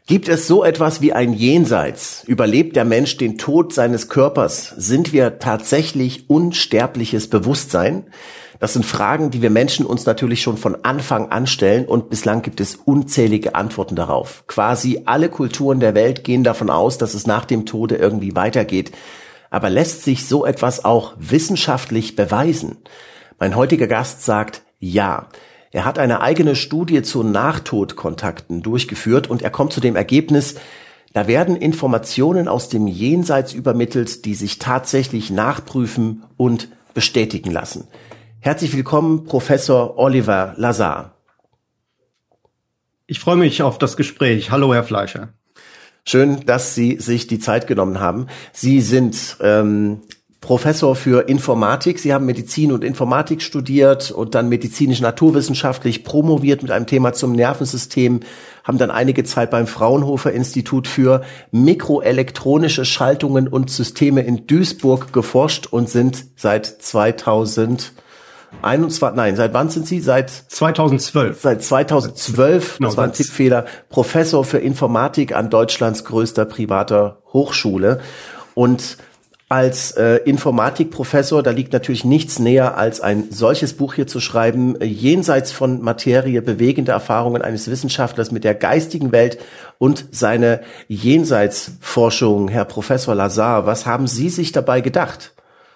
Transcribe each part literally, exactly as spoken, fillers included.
Gibt es so etwas wie ein Jenseits? Überlebt der Mensch den Tod seines Körpers? Sind wir tatsächlich unsterbliches Bewusstsein? Das sind Fragen, die wir Menschen uns natürlich schon von Anfang an stellen, und bislang gibt es unzählige Antworten darauf. Quasi alle Kulturen der Welt gehen davon aus, dass es nach dem Tode irgendwie weitergeht. Aber lässt sich so etwas auch wissenschaftlich beweisen? Mein heutiger Gast sagt ja. Er hat eine eigene Studie zu Nachtodkontakten durchgeführt und er kommt zu dem Ergebnis, da werden Informationen aus dem Jenseits übermittelt, die sich tatsächlich nachprüfen und bestätigen lassen. Herzlich willkommen, Professor Oliver Lazar. Ich freue mich auf das Gespräch. Hallo, Herr Fleischer. Schön, dass Sie sich die Zeit genommen haben. Sie sind ähm, Professor für Informatik. Sie haben Medizin und Informatik studiert und dann medizinisch-naturwissenschaftlich promoviert mit einem Thema zum Nervensystem, haben dann einige Zeit beim Fraunhofer Institut für mikroelektronische Schaltungen und Systeme in Duisburg geforscht und sind seit zweitausendeinundzwanzig, nein, seit wann sind Sie? Seit zweitausendzwölf. Seit zweitausendzwölf, das war ein Tippfehler, Professor für Informatik an Deutschlands größter privater Hochschule. Und als äh, Informatikprofessor, da liegt natürlich nichts näher, als ein solches Buch hier zu schreiben, äh, jenseits von Materie, bewegende Erfahrungen eines Wissenschaftlers mit der geistigen Welt und seine Jenseitsforschung. Herr Professor Lazar, was haben Sie sich dabei gedacht?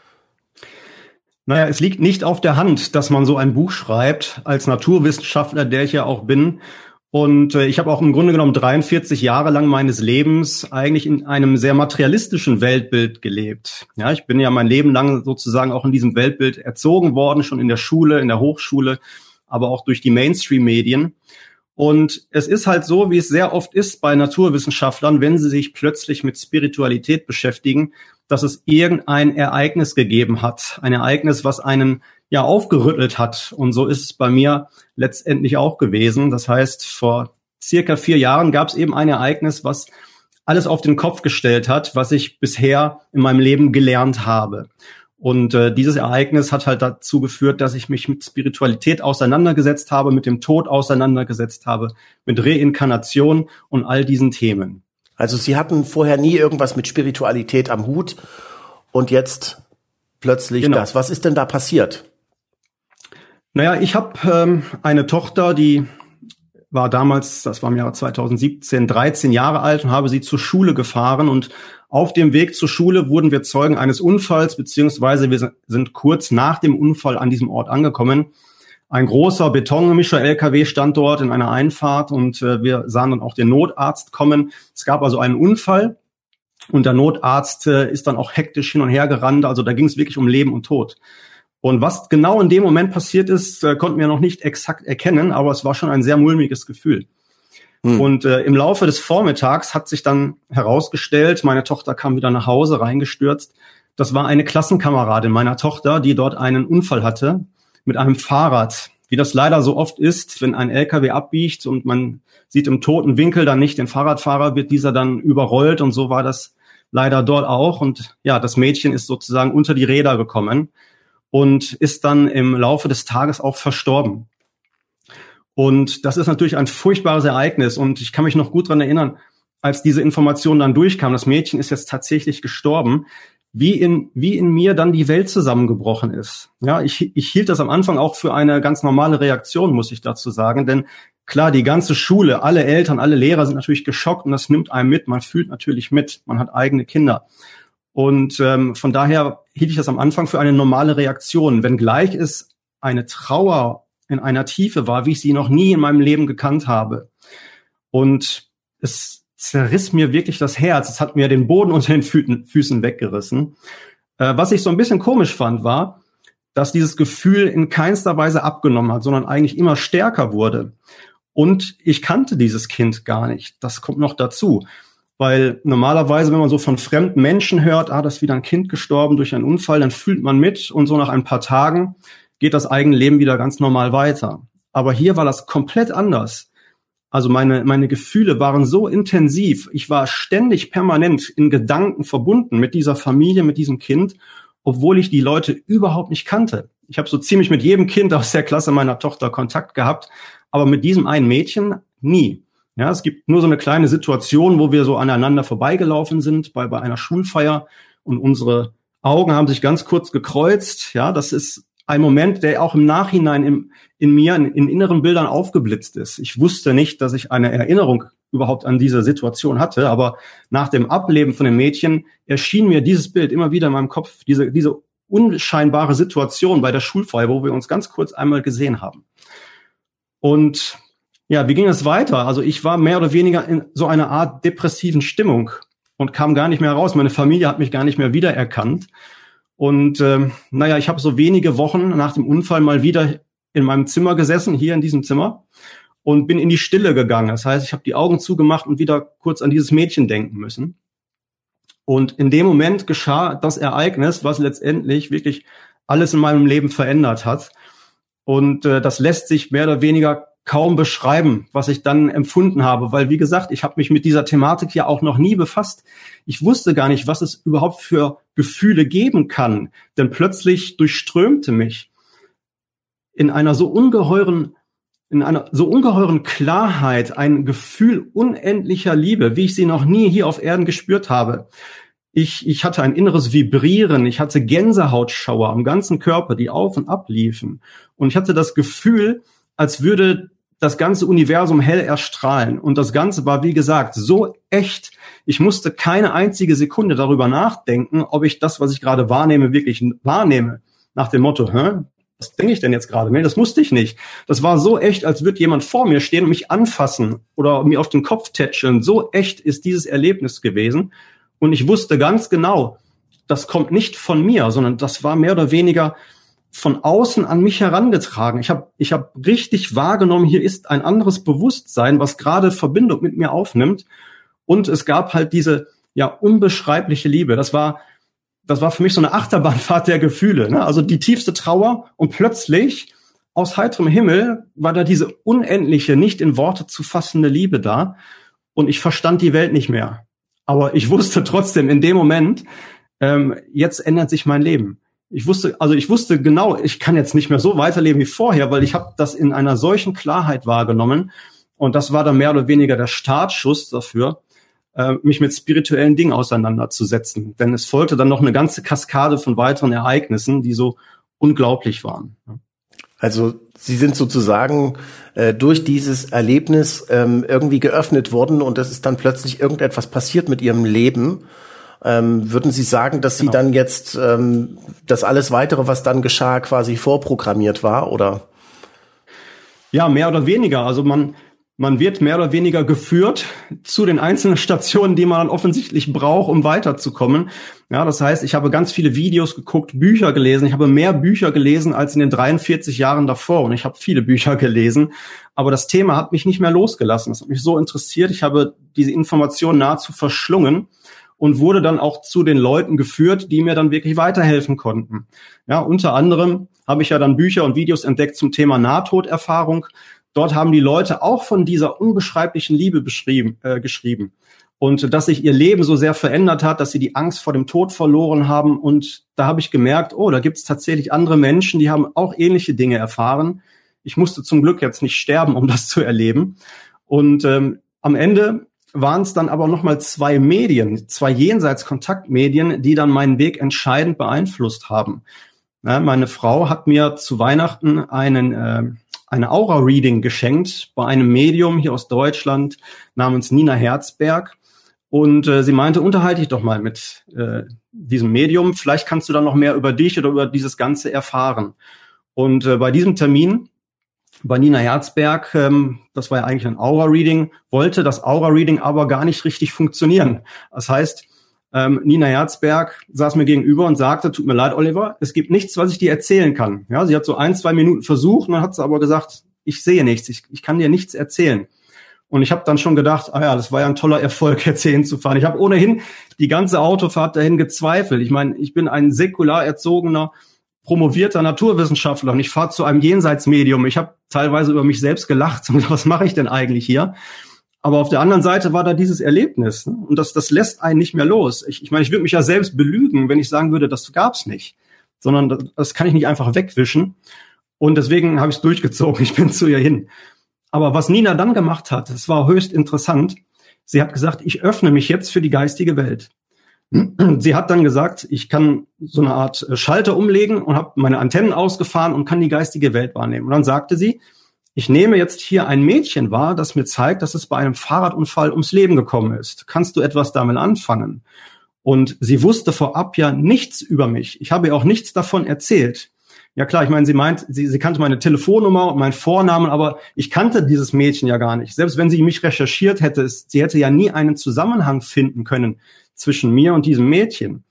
Naja, es liegt nicht auf der Hand, dass man so ein Buch schreibt, als Naturwissenschaftler, der ich ja auch bin. Und äh, ich habe auch im Grunde genommen dreiundvierzig Jahre lang meines Lebens eigentlich in einem sehr materialistischen Weltbild gelebt. Ja, ich bin ja mein Leben lang sozusagen auch in diesem Weltbild erzogen worden, schon in der Schule, in der Hochschule, aber auch durch die Mainstream-Medien. Und es ist halt so, wie es sehr oft ist bei Naturwissenschaftlern, wenn sie sich plötzlich mit Spiritualität beschäftigen, dass es irgendein Ereignis gegeben hat. Ein Ereignis, was einen ja aufgerüttelt hat. Und so ist es bei mir letztendlich auch gewesen. Das heißt, vor circa vier Jahren gab es eben ein Ereignis, was alles auf den Kopf gestellt hat, was ich bisher in meinem Leben gelernt habe. Und äh, dieses Ereignis hat halt dazu geführt, dass ich mich mit Spiritualität auseinandergesetzt habe, mit dem Tod auseinandergesetzt habe, mit Reinkarnation und all diesen Themen. Also Sie hatten vorher nie irgendwas mit Spiritualität am Hut und jetzt plötzlich genau. Das. Was ist denn da passiert? Naja, ich habe ähm, eine Tochter, die war damals, das war im Jahre zweitausendsiebzehn, dreizehn Jahre alt und habe sie zur Schule gefahren. Und auf dem Weg zur Schule wurden wir Zeugen eines Unfalls, beziehungsweise wir sind kurz nach dem Unfall an diesem Ort angekommen. Ein großer betongemischer L K W stand dort in einer Einfahrt und äh, wir sahen dann auch den Notarzt kommen. Es gab also einen Unfall und der Notarzt äh, ist dann auch hektisch hin und her gerannt. Also da ging es wirklich um Leben und Tod. Und was genau in dem Moment passiert ist, äh, konnten wir noch nicht exakt erkennen, aber es war schon ein sehr mulmiges Gefühl. Hm. Und äh, im Laufe des Vormittags hat sich dann herausgestellt, meine Tochter kam wieder nach Hause, reingestürzt. Das war eine Klassenkameradin meiner Tochter, die dort einen Unfall hatte mit einem Fahrrad. Wie das leider so oft ist, wenn ein L K W abbiegt und man sieht im toten Winkel dann nicht den Fahrradfahrer, wird dieser dann überrollt. Und so war das leider dort auch. Und ja, das Mädchen ist sozusagen unter die Räder gekommen und ist dann im Laufe des Tages auch verstorben. Und das ist natürlich ein furchtbares Ereignis. Und ich kann mich noch gut dran erinnern, als diese Information dann durchkam, das Mädchen ist jetzt tatsächlich gestorben, wie in, wie in mir dann die Welt zusammengebrochen ist. Ja, ich, ich hielt das am Anfang auch für eine ganz normale Reaktion, muss ich dazu sagen. Denn klar, die ganze Schule, alle Eltern, alle Lehrer sind natürlich geschockt und das nimmt einem mit. Man fühlt natürlich mit. Man hat eigene Kinder. Und ähm, von daher hielt ich das am Anfang für eine normale Reaktion, wenngleich es eine Trauer in einer Tiefe war, wie ich sie noch nie in meinem Leben gekannt habe. Und es zerriss mir wirklich das Herz. Es hat mir den Boden unter den Fü- Füßen weggerissen. Äh, was ich so ein bisschen komisch fand, war, dass dieses Gefühl in keinster Weise abgenommen hat, sondern eigentlich immer stärker wurde. Und ich kannte dieses Kind gar nicht. Das kommt noch dazu. Weil normalerweise, wenn man so von fremden Menschen hört, ah, da ist wieder ein Kind gestorben durch einen Unfall, dann fühlt man mit und so nach ein paar Tagen geht das eigene Leben wieder ganz normal weiter. Aber hier war das komplett anders. Also meine, meine Gefühle waren so intensiv. Ich war ständig permanent in Gedanken verbunden mit dieser Familie, mit diesem Kind, obwohl ich die Leute überhaupt nicht kannte. Ich habe so ziemlich mit jedem Kind aus der Klasse meiner Tochter Kontakt gehabt, aber mit diesem einen Mädchen nie. Ja, es gibt nur so eine kleine Situation, wo wir so aneinander vorbeigelaufen sind bei, bei einer Schulfeier und unsere Augen haben sich ganz kurz gekreuzt. Ja, das ist ein Moment, der auch im Nachhinein im, in mir, in, in inneren Bildern aufgeblitzt ist. Ich wusste nicht, dass ich eine Erinnerung überhaupt an diese Situation hatte, aber nach dem Ableben von dem Mädchen erschien mir dieses Bild immer wieder in meinem Kopf, diese, diese unscheinbare Situation bei der Schulfeier, wo wir uns ganz kurz einmal gesehen haben. Und ja, wie ging es weiter? Also ich war mehr oder weniger in so einer Art depressiven Stimmung und kam gar nicht mehr raus. Meine Familie hat mich gar nicht mehr wiedererkannt. Und ähm, naja, ich habe so wenige Wochen nach dem Unfall mal wieder in meinem Zimmer gesessen, hier in diesem Zimmer, und bin in die Stille gegangen. Das heißt, ich habe die Augen zugemacht und wieder kurz an dieses Mädchen denken müssen. Und in dem Moment geschah das Ereignis, was letztendlich wirklich alles in meinem Leben verändert hat. Und äh, das lässt sich mehr oder weniger kaum beschreiben, was ich dann empfunden habe. Weil, wie gesagt, ich habe mich mit dieser Thematik ja auch noch nie befasst. Ich wusste gar nicht, was es überhaupt für Gefühle geben kann. Denn plötzlich durchströmte mich in einer so ungeheuren in einer so ungeheuren Klarheit ein Gefühl unendlicher Liebe, wie ich sie noch nie hier auf Erden gespürt habe. Ich, ich hatte ein inneres Vibrieren, ich hatte Gänsehautschauer am ganzen Körper, die auf und ab liefen. Und ich hatte das Gefühl, als würde das ganze Universum hell erstrahlen. Und das Ganze war, wie gesagt, so echt. Ich musste keine einzige Sekunde darüber nachdenken, ob ich das, was ich gerade wahrnehme, wirklich wahrnehme. Nach dem Motto, hä? Was denke ich denn jetzt gerade? Nee, das musste ich nicht. Das war so echt, als würde jemand vor mir stehen und mich anfassen oder mir auf den Kopf tätscheln. So echt ist dieses Erlebnis gewesen. Und ich wusste ganz genau, das kommt nicht von mir, sondern das war mehr oder weniger von außen an mich herangetragen. Ich habe ich hab richtig wahrgenommen, hier ist ein anderes Bewusstsein, was gerade Verbindung mit mir aufnimmt. Und es gab halt diese ja unbeschreibliche Liebe. Das war Das war für mich so eine Achterbahnfahrt der Gefühle, ne? Also die tiefste Trauer und plötzlich aus heiterem Himmel war da diese unendliche, nicht in Worte zu fassende Liebe da und ich verstand die Welt nicht mehr. Aber ich wusste trotzdem in dem Moment, ähm, jetzt ändert sich mein Leben. Ich wusste, also ich wusste genau, ich kann jetzt nicht mehr so weiterleben wie vorher, weil ich habe das in einer solchen Klarheit wahrgenommen und das war dann mehr oder weniger der Startschuss dafür, mich mit spirituellen Dingen auseinanderzusetzen. Denn es folgte dann noch eine ganze Kaskade von weiteren Ereignissen, die so unglaublich waren. Also Sie sind sozusagen äh, durch dieses Erlebnis ähm, irgendwie geöffnet worden und es ist dann plötzlich irgendetwas passiert mit Ihrem Leben. Ähm, würden Sie sagen, dass Sie genau. dann jetzt ähm, das alles Weitere, was dann geschah, quasi vorprogrammiert war, oder? Ja, mehr oder weniger. Also man Man wird mehr oder weniger geführt zu den einzelnen Stationen, die man dann offensichtlich braucht, um weiterzukommen. Ja, das heißt, ich habe ganz viele Videos geguckt, Bücher gelesen. Ich habe mehr Bücher gelesen als in den dreiundvierzig Jahren davor. Und ich habe viele Bücher gelesen. Aber das Thema hat mich nicht mehr losgelassen. Es hat mich so interessiert. Ich habe diese Informationen nahezu verschlungen und wurde dann auch zu den Leuten geführt, die mir dann wirklich weiterhelfen konnten. Ja, unter anderem habe ich ja dann Bücher und Videos entdeckt zum Thema Nahtoderfahrung. Dort haben die Leute auch von dieser unbeschreiblichen Liebe beschrieben, äh, geschrieben. Und dass sich ihr Leben so sehr verändert hat, dass sie die Angst vor dem Tod verloren haben. Und da habe ich gemerkt, oh, da gibt es tatsächlich andere Menschen, die haben auch ähnliche Dinge erfahren. Ich musste zum Glück jetzt nicht sterben, um das zu erleben. Und ähm, am Ende waren es dann aber nochmal zwei Medien, zwei Jenseits-Kontaktmedien, die dann meinen Weg entscheidend beeinflusst haben. Ja, meine Frau hat mir zu Weihnachten einen äh, eine Aura-Reading geschenkt bei einem Medium hier aus Deutschland namens Nina Herzberg. Und äh, sie meinte, unterhalte dich doch mal mit äh, diesem Medium. Vielleicht kannst du dann noch mehr über dich oder über dieses Ganze erfahren. Und äh, bei diesem Termin bei Nina Herzberg, ähm, das war ja eigentlich ein Aura-Reading, wollte das Aura-Reading aber gar nicht richtig funktionieren. Das heißt, ähm, Nina Herzberg saß mir gegenüber und sagte, tut mir leid, Oliver, es gibt nichts, was ich dir erzählen kann. Ja, sie hat so ein, zwei Minuten versucht und dann hat sie aber gesagt, ich sehe nichts, ich, ich kann dir nichts erzählen. Und ich habe dann schon gedacht, ah ja, das war ja ein toller Erfolg, jetzt hierhin zu fahren. Ich habe ohnehin die ganze Autofahrt dahin gezweifelt. Ich meine, ich bin ein säkular erzogener, promovierter Naturwissenschaftler und ich fahre zu einem Jenseitsmedium. Ich habe teilweise über mich selbst gelacht und was mache ich denn eigentlich hier? Aber auf der anderen Seite war da dieses Erlebnis, ne? Und das, das lässt einen nicht mehr los. Ich, ich meine, ich würde mich ja selbst belügen, wenn ich sagen würde, das gab's nicht, sondern das, das kann ich nicht einfach wegwischen. Und deswegen habe ich es durchgezogen. Ich bin zu ihr hin. Aber was Nina dann gemacht hat, das war höchst interessant. Sie hat gesagt, ich öffne mich jetzt für die geistige Welt. Sie hat dann gesagt, ich kann so eine Art Schalter umlegen und habe meine Antennen ausgefahren und kann die geistige Welt wahrnehmen. Und dann sagte sie, ich nehme jetzt hier ein Mädchen wahr, das mir zeigt, dass es bei einem Fahrradunfall ums Leben gekommen ist. Kannst du etwas damit anfangen? Und sie wusste vorab ja nichts über mich. Ich habe ihr auch nichts davon erzählt. Ja klar, ich meine, sie meint, sie, sie kannte meine Telefonnummer und meinen Vornamen, aber ich kannte dieses Mädchen ja gar nicht. Selbst wenn sie mich recherchiert hätte, sie hätte ja nie einen Zusammenhang finden können zwischen mir und diesem Mädchen.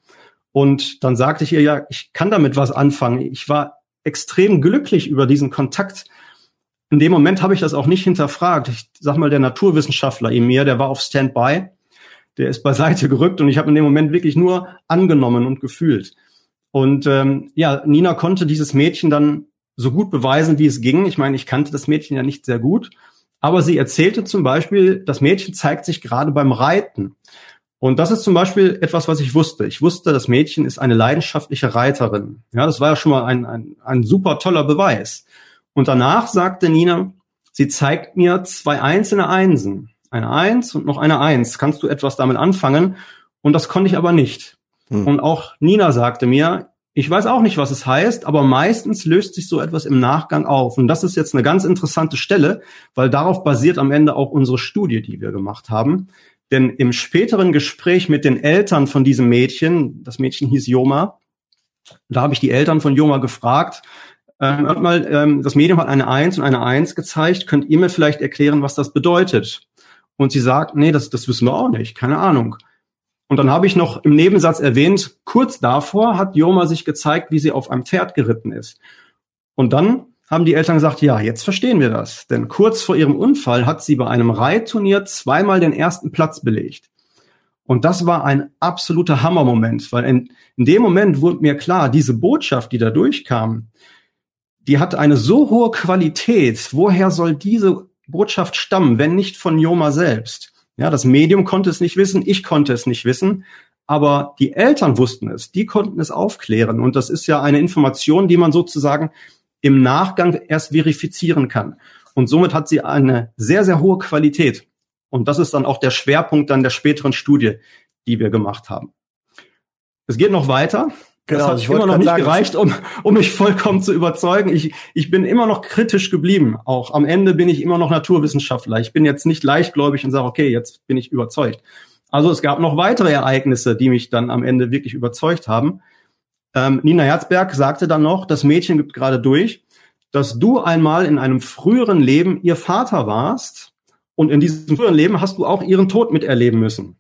Und dann sagte ich ihr, ja, ich kann damit was anfangen. Ich war extrem glücklich über diesen Kontakt. In dem Moment habe ich das auch nicht hinterfragt. Ich sag mal, der Naturwissenschaftler in mir, der war auf Standby, der ist beiseite gerückt und ich habe in dem Moment wirklich nur angenommen und gefühlt. Und ähm, ja, Nina konnte dieses Mädchen dann so gut beweisen, wie es ging. Ich meine, ich kannte das Mädchen ja nicht sehr gut, aber sie erzählte zum Beispiel, das Mädchen zeigt sich gerade beim Reiten. Und das ist zum Beispiel etwas, was ich wusste. Ich wusste, das Mädchen ist eine leidenschaftliche Reiterin. Ja, das war ja schon mal ein, ein, ein super toller Beweis. Und danach sagte Nina, sie zeigt mir zwei einzelne Einsen. Eine Eins und noch eine Eins. Kannst du etwas damit anfangen? Und das konnte ich aber nicht. Hm. Und auch Nina sagte mir, ich weiß auch nicht, was es heißt, aber meistens löst sich so etwas im Nachgang auf. Und das ist jetzt eine ganz interessante Stelle, weil darauf basiert am Ende auch unsere Studie, die wir gemacht haben. Denn im späteren Gespräch mit den Eltern von diesem Mädchen, das Mädchen hieß Joma, da habe ich die Eltern von Joma gefragt, ähm, mal, ähm, das Medium hat eine Eins und eine Eins gezeigt, könnt ihr mir vielleicht erklären, was das bedeutet? Und sie sagt, nee, das, das wissen wir auch nicht, keine Ahnung. Und dann habe ich noch im Nebensatz erwähnt, kurz davor hat Joma sich gezeigt, wie sie auf einem Pferd geritten ist. Und dann haben die Eltern gesagt, ja, jetzt verstehen wir das. Denn kurz vor ihrem Unfall hat sie bei einem Reitturnier zweimal den ersten Platz belegt. Und das war ein absoluter Hammermoment, weil in, in dem Moment wurde mir klar, diese Botschaft, die da durchkam, die hat eine so hohe Qualität. Woher soll diese Botschaft stammen, wenn nicht von Joma selbst? Ja, das Medium konnte es nicht wissen, ich konnte es nicht wissen, aber die Eltern wussten es, die konnten es aufklären. Und das ist ja eine Information, die man sozusagen im Nachgang erst verifizieren kann. Und somit hat sie eine sehr, sehr hohe Qualität. Und das ist dann auch der Schwerpunkt dann der späteren Studie, die wir gemacht haben. Es geht noch weiter. Genau, das hat ich immer noch nicht sagen, gereicht, um, um mich vollkommen zu überzeugen. Ich, ich bin immer noch kritisch geblieben. Auch am Ende bin ich immer noch Naturwissenschaftler. Ich bin jetzt nicht leichtgläubig und sage, okay, jetzt bin ich überzeugt. Also es gab noch weitere Ereignisse, die mich dann am Ende wirklich überzeugt haben. Ähm, Nina Herzberg sagte dann noch, das Mädchen gibt gerade durch, dass du einmal in einem früheren Leben ihr Vater warst und in diesem früheren Leben hast du auch ihren Tod miterleben müssen.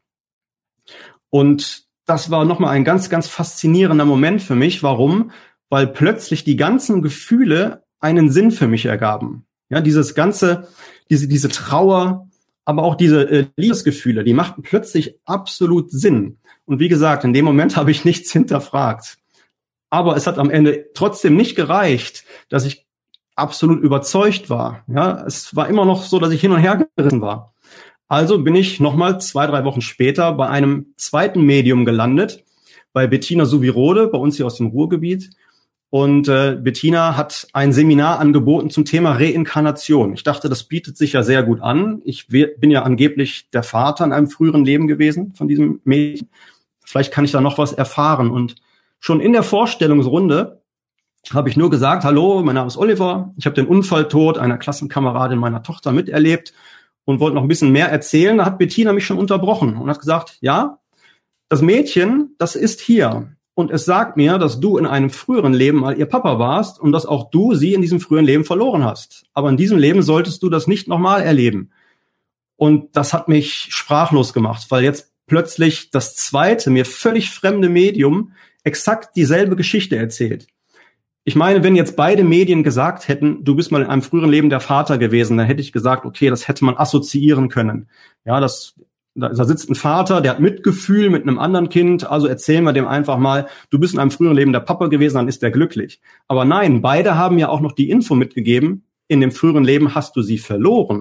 Und das war nochmal ein ganz, ganz faszinierender Moment für mich. Warum? Weil plötzlich die ganzen Gefühle einen Sinn für mich ergaben. Ja, dieses ganze, diese, diese Trauer, aber auch diese äh, Liebesgefühle, die machten plötzlich absolut Sinn. Und wie gesagt, in dem Moment habe ich nichts hinterfragt. Aber es hat am Ende trotzdem nicht gereicht, dass ich absolut überzeugt war. Ja, es war immer noch so, dass ich hin und her gerissen war. Also bin ich nochmal zwei, drei Wochen später bei einem zweiten Medium gelandet, bei Bettina Suvirode, bei uns hier aus dem Ruhrgebiet. Und äh, Bettina hat ein Seminar angeboten zum Thema Reinkarnation. Ich dachte, das bietet sich ja sehr gut an. Ich bin ja angeblich der Vater in einem früheren Leben gewesen von diesem Mädchen. Vielleicht kann ich da noch was erfahren. Und schon in der Vorstellungsrunde habe ich nur gesagt, hallo, mein Name ist Oliver. Ich habe den Unfalltod einer Klassenkameradin meiner Tochter miterlebt und wollte noch ein bisschen mehr erzählen. Da hat Bettina mich schon unterbrochen und hat gesagt, ja, das Mädchen, das ist hier. Und es sagt mir, dass du in einem früheren Leben mal ihr Papa warst und dass auch du sie in diesem früheren Leben verloren hast. Aber in diesem Leben solltest du das nicht nochmal erleben. Und das hat mich sprachlos gemacht, weil jetzt plötzlich das zweite, mir völlig fremde Medium exakt dieselbe Geschichte erzählt. Ich meine, wenn jetzt beide Medien gesagt hätten, du bist mal in einem früheren Leben der Vater gewesen, dann hätte ich gesagt, okay, das hätte man assoziieren können. Ja, das, da sitzt ein Vater, der hat Mitgefühl mit einem anderen Kind, also erzählen wir dem einfach mal, du bist in einem früheren Leben der Papa gewesen, dann ist der glücklich. Aber nein, beide haben ja auch noch die Info mitgegeben, in dem früheren Leben hast du sie verloren.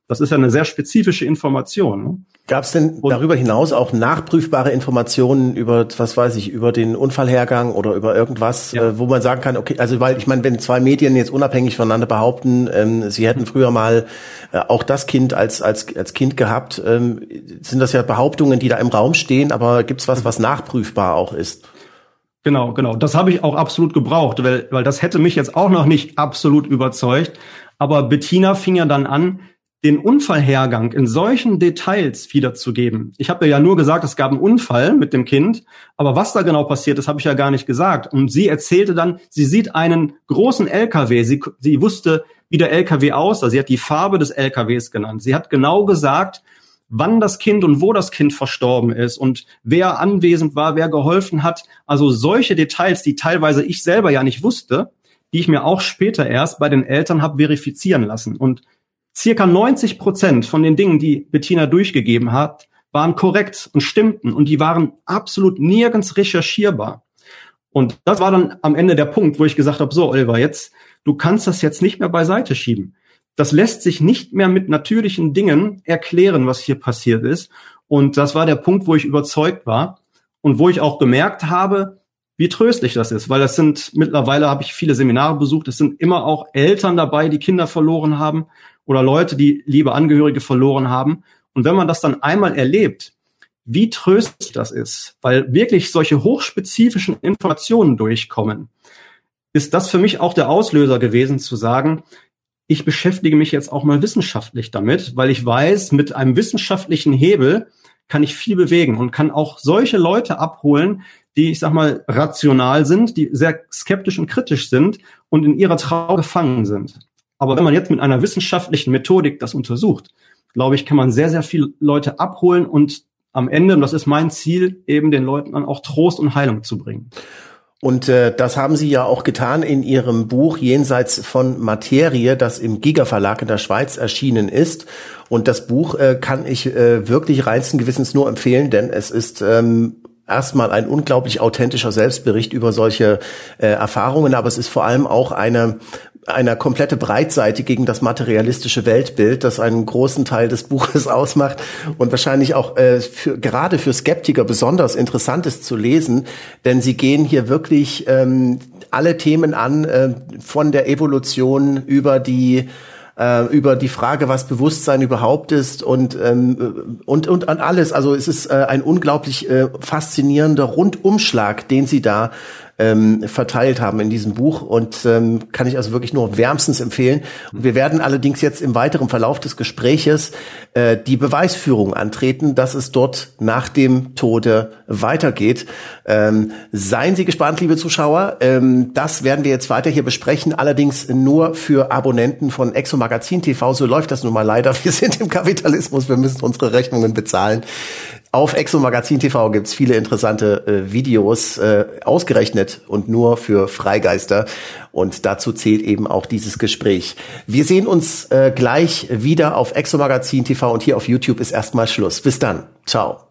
Das ist ja eine sehr spezifische Information. Ne? Gab es denn darüber hinaus auch nachprüfbare Informationen über, was weiß ich, über den Unfallhergang oder über irgendwas, ja. äh, wo man sagen kann, okay, also weil ich meine, wenn zwei Medien jetzt unabhängig voneinander behaupten, ähm, sie hätten früher mal äh, auch das Kind als als als Kind gehabt, ähm, sind das ja Behauptungen, die da im Raum stehen, aber gibt's was, was nachprüfbar auch ist? Genau, genau. Das habe ich auch absolut gebraucht, weil weil das hätte mich jetzt auch noch nicht absolut überzeugt. Aber Bettina fing ja dann an, den Unfallhergang in solchen Details wiederzugeben. Ich habe ja nur gesagt, es gab einen Unfall mit dem Kind, aber was da genau passiert ist, habe ich ja gar nicht gesagt. Und sie erzählte dann, sie sieht einen großen L K W. Sie, sie wusste, wie der L K W aussah. Sie hat die Farbe des L K Ws genannt. Sie hat genau gesagt, wann das Kind und wo das Kind verstorben ist und wer anwesend war, wer geholfen hat. Also solche Details, die teilweise ich selber ja nicht wusste, die ich mir auch später erst bei den Eltern habe verifizieren lassen. Und circa neunzig Prozent von den Dingen, die Bettina durchgegeben hat, waren korrekt und stimmten und die waren absolut nirgends recherchierbar. Und das war dann am Ende der Punkt, wo ich gesagt habe, so Oliver, jetzt, du kannst das jetzt nicht mehr beiseite schieben. Das lässt sich nicht mehr mit natürlichen Dingen erklären, was hier passiert ist. Und das war der Punkt, wo ich überzeugt war und wo ich auch gemerkt habe, wie tröstlich das ist, weil das sind, mittlerweile habe ich viele Seminare besucht, es sind immer auch Eltern dabei, die Kinder verloren haben oder Leute, die liebe Angehörige verloren haben. Und wenn man das dann einmal erlebt, wie tröstlich das ist, weil wirklich solche hochspezifischen Informationen durchkommen, ist das für mich auch der Auslöser gewesen, zu sagen, ich beschäftige mich jetzt auch mal wissenschaftlich damit, weil ich weiß, mit einem wissenschaftlichen Hebel kann ich viel bewegen und kann auch solche Leute abholen, die, ich sag mal, rational sind, die sehr skeptisch und kritisch sind und in ihrer Trauer gefangen sind. Aber wenn man jetzt mit einer wissenschaftlichen Methodik das untersucht, glaube ich, kann man sehr, sehr viele Leute abholen und am Ende, und das ist mein Ziel, eben den Leuten dann auch Trost und Heilung zu bringen. Und äh, das haben Sie ja auch getan in Ihrem Buch Jenseits von Materie, das im Giga Verlag in der Schweiz erschienen ist. Und das Buch äh, kann ich äh, wirklich reinsten Gewissens nur empfehlen, denn es ist ähm, erstmal ein unglaublich authentischer Selbstbericht über solche äh, Erfahrungen, aber es ist vor allem auch eine eine komplette Breitseite gegen das materialistische Weltbild, das einen großen Teil des Buches ausmacht und wahrscheinlich auch äh, für, gerade für Skeptiker besonders interessant ist zu lesen, denn sie gehen hier wirklich ähm, alle Themen an, äh, von der Evolution über die äh, über die Frage, was Bewusstsein überhaupt ist und ähm, und und an alles. Also es ist äh, ein unglaublich äh, faszinierender Rundumschlag, den sie da Ähm, verteilt haben in diesem Buch und ähm, kann ich also wirklich nur wärmstens empfehlen. Und wir werden allerdings jetzt im weiteren Verlauf des Gespräches äh, die Beweisführung antreten, dass es dort nach dem Tode weitergeht. Ähm, seien Sie gespannt, liebe Zuschauer. Ähm, das werden wir jetzt weiter hier besprechen, allerdings nur für Abonnenten von Exomagazin T V. So läuft das nun mal leider. Wir sind im Kapitalismus, wir müssen unsere Rechnungen bezahlen. Auf Exomagazin T V gibt's viele interessante äh, Videos, äh, ausgerechnet und nur für Freigeister. Und dazu zählt eben auch dieses Gespräch. Wir sehen uns äh, gleich wieder auf Exomagazin T V und hier auf YouTube ist erstmal Schluss. Bis dann. Ciao.